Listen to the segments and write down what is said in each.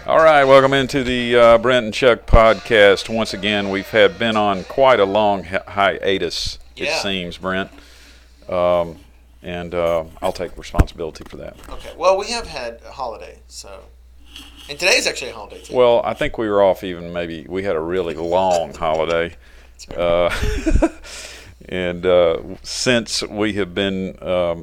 All right, welcome into the Brent and Chuck podcast. Once again, we've been on quite a long hiatus, it seems, Brent. And I'll take responsibility for that. Okay. Well, we have had a holiday, so. And today's actually a holiday, too. Well, I think we were off maybe we had a really long holiday. And since we have been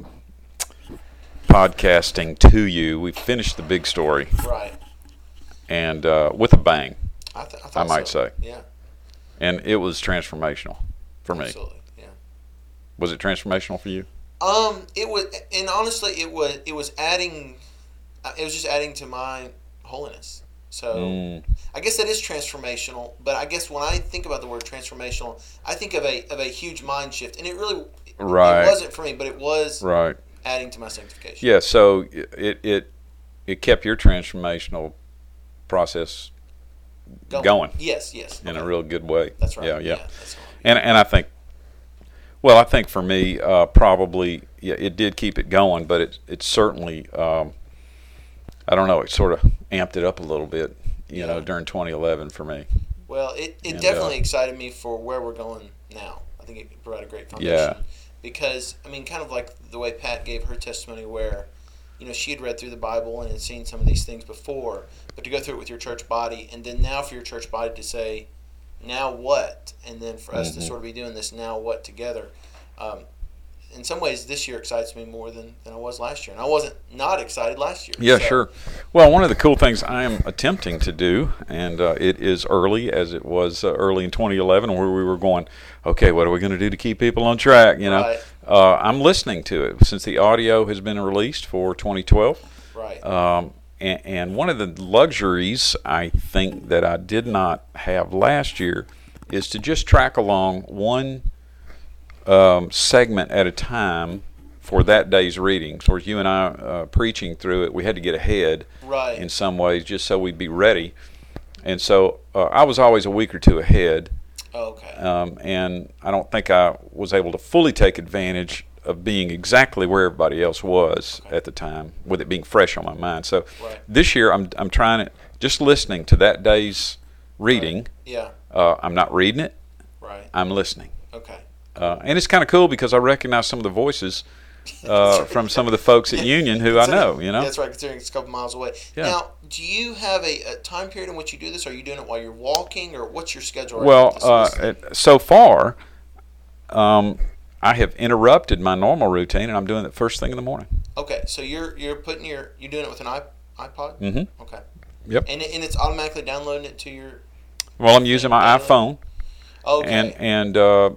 podcasting to you, we've finished the big story. Right. And with a bang, I might say. Yeah. And it was transformational for me. Absolutely, yeah. Was it transformational for you? It was, and honestly, it was adding, it was just adding to my holiness. So, I guess that is transformational. But I guess when I think about the word transformational, I think of a huge mind shift, and it really, it wasn't for me, but it was adding to my sanctification. Yeah. So it kept your transformational process going. Yes. In a real good way. That's right. Yeah. That's right. And I think, well, I think for me, probably, it did keep it going, but it certainly, I don't know, it sort of amped it up a little bit, you know, during 2011 for me. Well, it definitely excited me for where we're going now. I think it provided a great foundation. Yeah. Because, I mean, kind of like the way Pat gave her testimony where, you know, she had read through the Bible and had seen some of these things before, but to go through it with your church body, and then now for your church body to say, now what? And then for us to sort of be doing this now what together. In some ways, this year excites me more than I was last year. And I wasn't not excited last year. Yeah, sure. Well, one of the cool things I am attempting to do, and it is early as it was early in 2011 where we were going, okay, what are we going to do to keep people on track, you know? Right. I'm listening to it since the audio has been released for 2012. Right. And one of the luxuries I think that I did not have last year is to just track along one segment at a time for that day's reading. So you and I preaching through it, we had to get ahead in some ways just so we'd be ready. And so I was always a week or two ahead. Okay. And I don't think I was able to fully take advantage of being exactly where everybody else was at the time, with it being fresh on my mind. So this year I'm trying it, just listening to that day's reading. Right. Yeah. I'm not reading it. Right. I'm listening. Okay. And it's kind of cool because I recognize some of the voices from some of the folks at Union who I know, you know. That's right, considering it's a couple miles away. Yeah. Now, do you have a time period in which you do this? Are you doing it while you're walking, or what's your schedule? So far, I have interrupted my normal routine, and I'm doing it first thing in the morning. Okay, so you're doing it with an iPod? Mm-hmm. Okay. Yep. And it's automatically downloading it to your. Well, I'm using my iPhone. Okay. And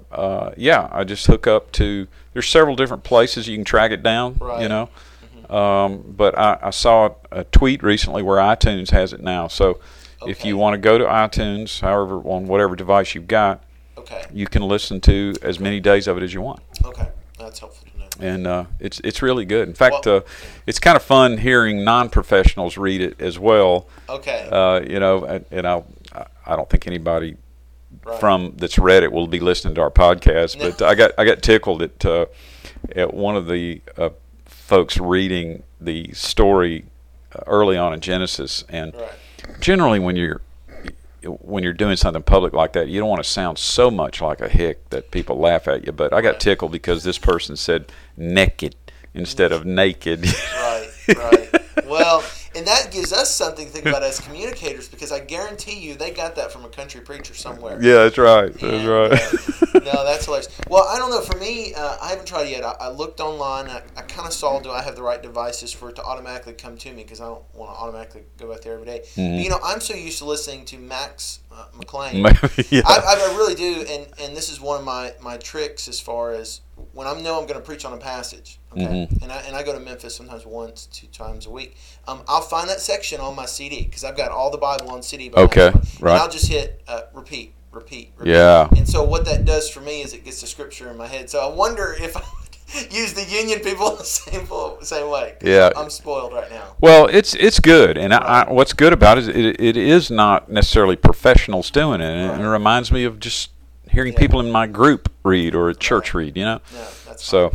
I just hook up to. There's several different places you can track it down. Right. You know. But I saw a tweet recently where iTunes has it now. So if you want to go to iTunes, however, on whatever device you've got, you can listen to as many days of it as you want. Okay, that's helpful to know. And it's really good. In fact, it's kind of fun hearing non-professionals read it as well. Okay. You know, and I don't think anybody that's read it will be listening to our podcast. But I got tickled at one of the folks reading the story early on in Genesis, and generally when you're doing something public like that, you don't want to sound so much like a hick that people laugh at you. But I got tickled because this person said naked instead of naked. Right. Well, and that gives us something to think about as communicators, because I guarantee you they got that from a country preacher somewhere. Yeah, that's right. No, that's hilarious. Well, I don't know. For me, I haven't tried it yet. I looked online. I kind of saw, do I have the right devices for it to automatically come to me, because I don't want to automatically go back there every day. Mm-hmm. But, you know, I'm so used to listening to Max McLean. Yeah. I really do, and this is one of my tricks as far as when I know I'm going to preach on a passage, okay, and I go to Memphis sometimes 2 times a week. I'll find that section on my CD, because I've got all the Bible on CD. Okay, right. And I'll just hit repeat. Yeah. And so what that does for me is it gets the scripture in my head. So I wonder if I would use the Union people the same way. Yeah. I'm spoiled right now. Well, it's good, and what's good about it is it is not necessarily professionals doing it, and it reminds me of just hearing people in my group read or a church read, you know. Yeah, that's so.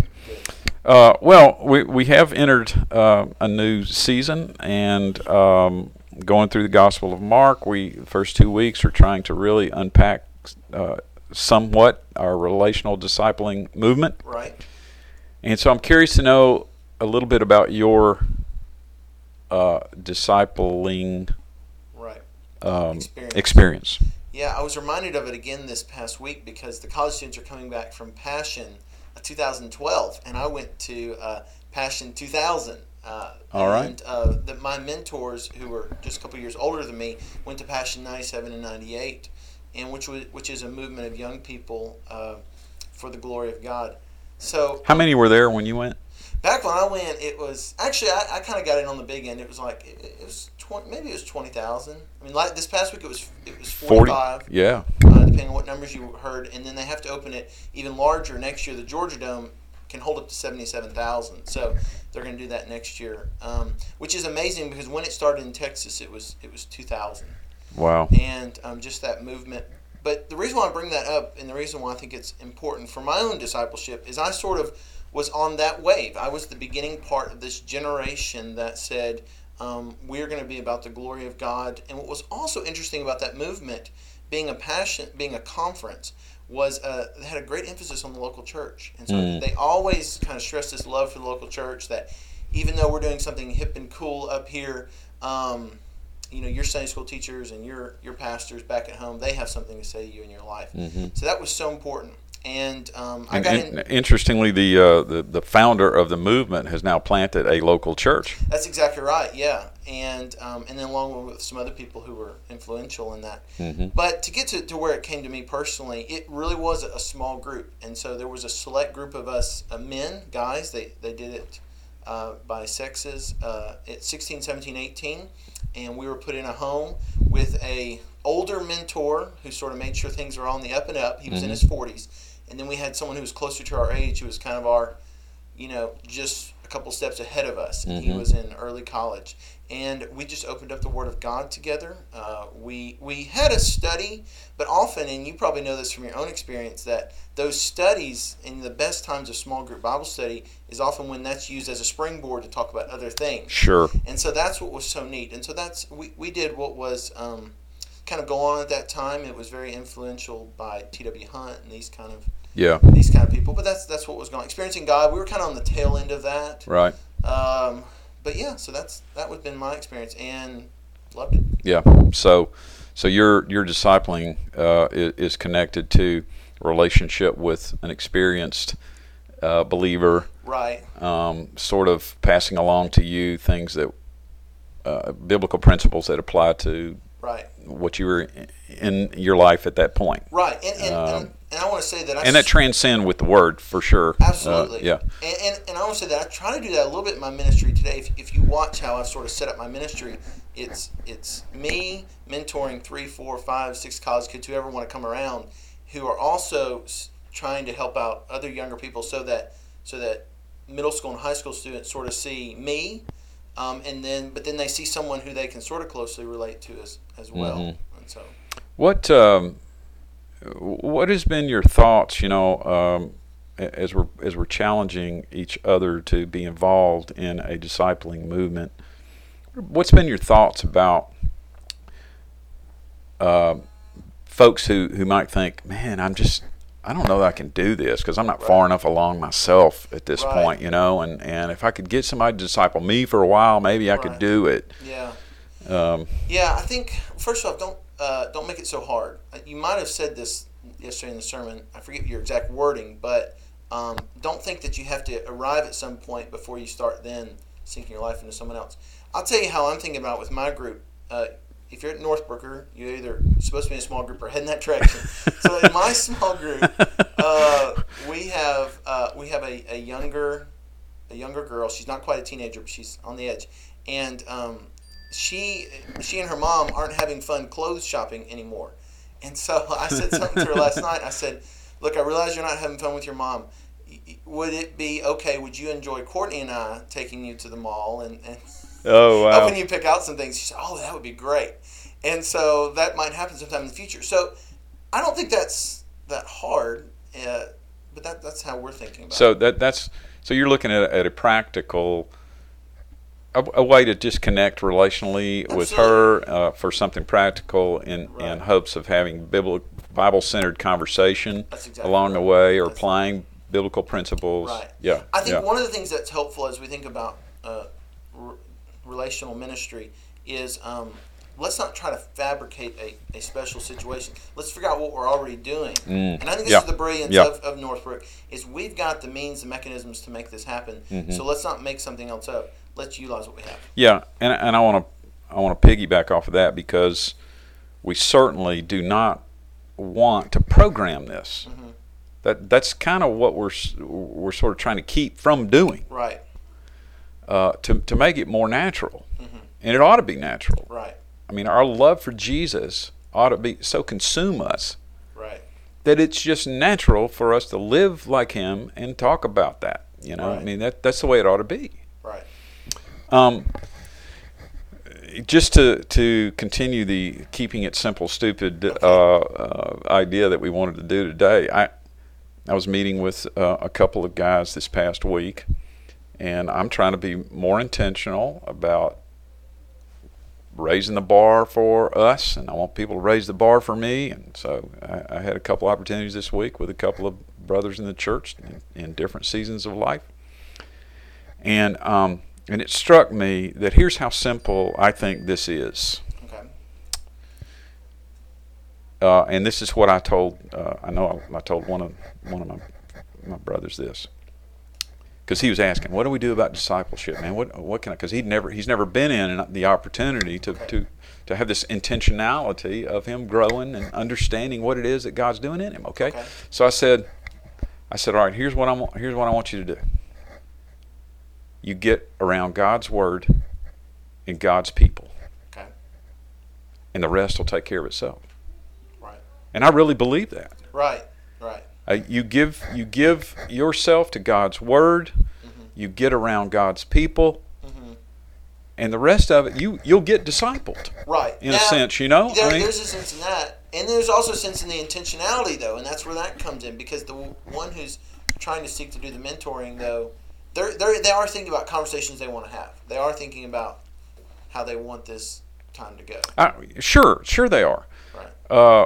Good. Well, we have entered a new season, and going through the Gospel of Mark. The first 2 weeks are trying to really unpack somewhat our relational discipling movement. Right. And so I'm curious to know a little bit about your discipling experience. Yeah, I was reminded of it again this past week because the college students are coming back from Passion 2012, and I went to Passion 2000. All right. And my mentors, who were just a couple years older than me, went to Passion 97 and 98, and which is a movement of young people for the glory of God. So how many were there when you went? Back when I went, it was actually I kind of got in on the big end. It was like it was 20, maybe it was 20,000. I mean, like this past week it was 45. 40, yeah. Depending on what numbers you heard, and then they have to open it even larger next year. The Georgia Dome can hold up to 77,000, so they're going to do that next year, which is amazing because when it started in Texas, it was 2,000. Wow. And just that movement. But the reason why I bring that up, and the reason why I think it's important for my own discipleship, is I sort of was on that wave. I was the beginning part of this generation that said, we're going to be about the glory of God. And what was also interesting about that movement, being a conference, was they had a great emphasis on the local church. And so they always kind of stressed this love for the local church, that even though we're doing something hip and cool up here, your Sunday school teachers and your pastors back at home, they have something to say to you in your life. Mm-hmm. So that was so important. And I got in. Interestingly, the founder of the movement has now planted a local church. That's exactly right. Yeah, and then along with some other people who were influential in that. Mm-hmm. But to get to where it came to me personally, it really was a small group, and so there was a select group of us men, guys. They did it by sexes at 16, 17, 18, and we were put in a home with a older mentor who sort of made sure things were on the up and up. He was in his 40s. And then we had someone who was closer to our age, who was kind of our, just a couple steps ahead of us. And he was in early college. And we just opened up the Word of God together. We had a study, but often, and you probably know this from your own experience, that those studies in the best times of small group Bible study is often when that's used as a springboard to talk about other things. Sure. And so that's what was so neat. And so we did what was kind of go on at that time. It was very influential by T.W. Hunt and these kind of people. But that's what was going on. Experiencing God, we were kind of on the tail end of that. Right. But yeah, so that would been my experience and loved it. Yeah. So your discipling is connected to a relationship with an experienced believer. Right. Sort of passing along to you things that biblical principles that apply to what you were in your life at that point. Right. And I want to say that that transcend with the Word for sure. Absolutely. And I want to say that I try to do that a little bit in my ministry today. If you watch how I've sort of set up my ministry, it's me mentoring 3, 4, 5, 6 college kids, whoever want to come around, who are also trying to help out other younger people, so that middle school and high school students sort of see me. But then they see someone who they can sort of closely relate to as well. Mm-hmm. And so, what has been your thoughts? As we're challenging each other to be involved in a discipling movement. What's been your thoughts about folks who might think, man, I don't know that I can do this because I'm not far enough along myself at this point, and if I could get somebody to disciple me for a while, maybe I could do it. Yeah. I think, first off, don't make it so hard. You might have said this yesterday in the sermon. I forget your exact wording, but don't think that you have to arrive at some point before you start then sinking your life into someone else. I'll tell you how I'm thinking about it with my group. If you're at Northbrooker, you're either supposed to be in a small group or heading that direction. So in my small group, we have a younger girl. She's not quite a teenager, but she's on the edge, and she and her mom aren't having fun clothes shopping anymore. And so I said something to her last night. I said, "Look, I realize you're not having fun with your mom. Would it be okay? Would you enjoy Courtney and I taking you to the mall and oh, wow. helping you pick out some things?" She said, "Oh, that would be great." And so that might happen sometime in the future. So I don't think that's that hard, but that's how we're thinking about it. So so you're looking at a practical a way to just connect relationally with her for something practical in hopes of having Bible-centered conversation along the way, or applying biblical principles. Right. Yeah. I think one of the things that's helpful as we think about relational ministry is let's not try to fabricate a special situation. Let's figure out what we're already doing. And I think this is the brilliance of Northbrook, is we've got the means and mechanisms to make this happen. So let's not make something else up. Let's utilize what we have. Yeah, and I want to piggyback off of that, because we certainly do not want to program this. That's kind of what we're sort of trying to keep from doing. Right. To make it more natural, and it ought to be natural. Right. I mean, our love for Jesus ought to be so consume us, right, that it's just natural for us to live like Him and talk about that. You know, I mean, that's the way it ought to be. Right. Just to continue the keeping it simple, stupid idea that we wanted to do today, I was meeting with a couple of guys this past week, and I'm trying to be more intentional about raising the bar for us, and I want people to raise the bar for me. And so I had a couple opportunities this week with a couple of brothers in the church in different seasons of life, and it struck me that here's how simple I think this is. Okay. And this is what I told. I told one of my brothers this, because he was asking, "What do we do about discipleship, man? What can I?" Because he's never been in the opportunity to have this intentionality of him growing and understanding what it is that God's doing in him. Okay. So I said, all right, here's what I want you to do. You get around God's Word and God's people. Okay. And the rest will take care of itself. Right. And I really believe that. Right. You give yourself to God's Word. You get around God's people. And the rest of it, you'll get discipled. Right. In a sense, you know? There's a sense in that. And there's also a sense in the intentionality, though. And that's where that comes in. Because the one who's trying to seek to do the mentoring, though, they are thinking about conversations they want to have. They are thinking about how they want this time to go. Sure they are. Right.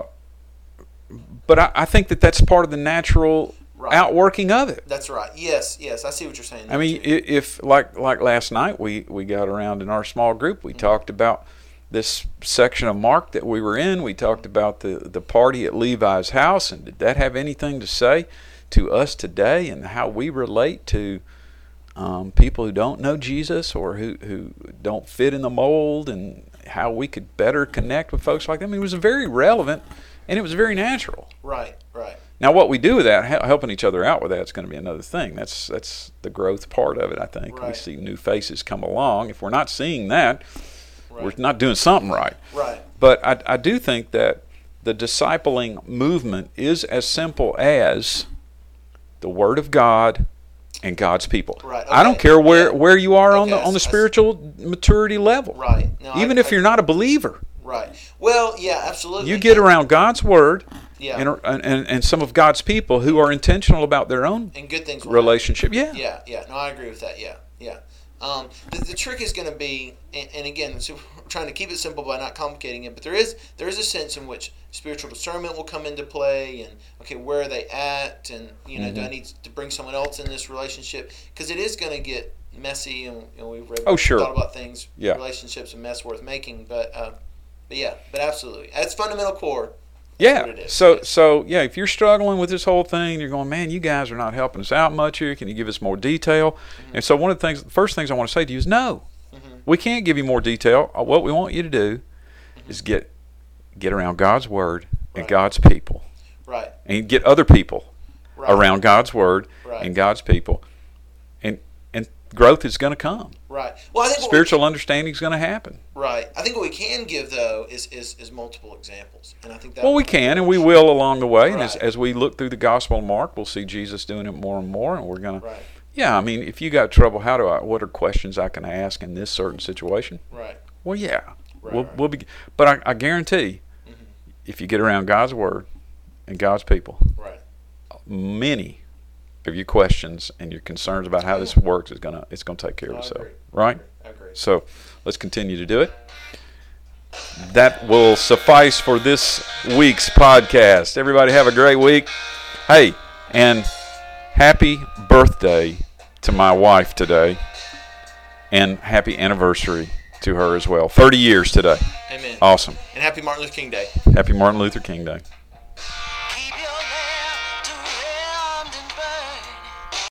But I think that's part of the natural outworking of it. That's right. Yes, I see what you're saying. I mean, if like last night we got around in our small group, we talked about this section of Mark that we were in. We talked about the party at Levi's house, and did that have anything to say to us today and how we relate to people who don't know Jesus or who don't fit in the mold, and how we could better connect with folks like them? I mean, it was very relevant, and it was very natural. Right. Now, what we do with that, helping each other out with that, is going to be another thing. That's the growth part of it, I think. Right. We see new faces come along. If we're not seeing that, we're not doing something right. Right. But I do think that the discipling movement is as simple as the Word of God and God's people. Right. Okay. I don't care where you are on the spiritual maturity level. Right. No, even if you're not a believer. Right. Well, yeah, absolutely. You get around God's Word. Yeah. And some of God's people who are intentional about their own and good things relationship. Yeah. No, I agree with that. Yeah. The trick is going to be, and again, so we're trying to keep it simple by not complicating it, but there is a sense in which spiritual discernment will come into play, and okay, where are they at, and do I need to bring someone else in this relationship? Because it is going to get messy, and we've read thought about things, relationships, and mess worth making, but absolutely, at its fundamental core. Yeah. So if you're struggling with this whole thing, you're going, man, you guys are not helping us out much here. Can you give us more detail? And so one of the first things I want to say to you is no. We can't give you more detail. What we want you to do is get around God's Word and God's people. Right. And get other people around God's Word and God's people. And growth is going to come. Right. Well, I think spiritual understanding is going to happen. Right. I think what we can give, though, is multiple examples, and I think that. Well, we can, and we will along the way. And as we look through the Gospel of Mark, we'll see Jesus doing it more and more, and we're going to. Right. Yeah, I mean, if you got trouble, what are questions I can ask in this certain situation? Right. Well, yeah, we'll be. But I guarantee, if you get around God's Word and God's people, many of your questions and your concerns about how this works it's gonna take care of itself. Right? I agree. So let's continue to do it. That will suffice for this week's podcast. Everybody have a great week. Hey, and happy birthday to my wife today. And happy anniversary to her as well. 30 years today. Amen. Awesome. And happy Martin Luther King Day. Happy Martin Luther King Day.